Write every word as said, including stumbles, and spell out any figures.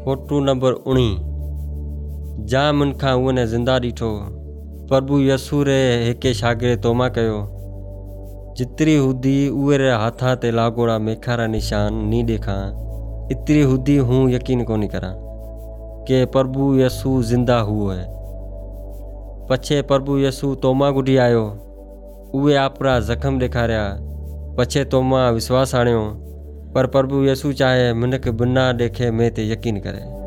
Photo number उणिवीह। जाम मुनखां उन ज़िंदा ॾिठो। प्रभु यसू रे हिके शागिर्द तोमा कयो, जितरी हुदी उहे रे हथां ते लागोड़ा मेखारा निशान नी ॾेखां, इतरी हुदी हूँ यकीन कोनी करा के प्रभु यसू ज़िंदा हुओ है। पछे प्रभु यसू तोमा गुडी आयो, उहे आपरा जख्म ॾेखारिया। पछे तोमा विश्वास आणियो, पर प्रभु यसू चाहे मिनक बिना ॾेखे में ते यकीन करे।